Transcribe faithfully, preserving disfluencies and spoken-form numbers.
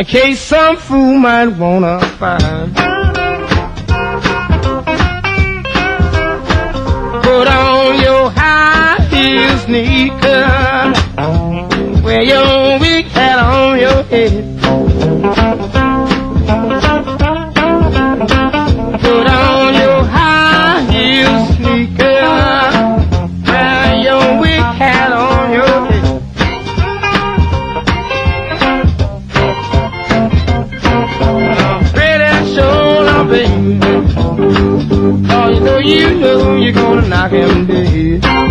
in case some fool might wanna find. Put on your high heel sneakers, wear your big hat on your head. Put on your high heel sneakers, wear your big hat on your head. Spread that shoulder, baby, 'cause you know, you know you're gonna knock him dead.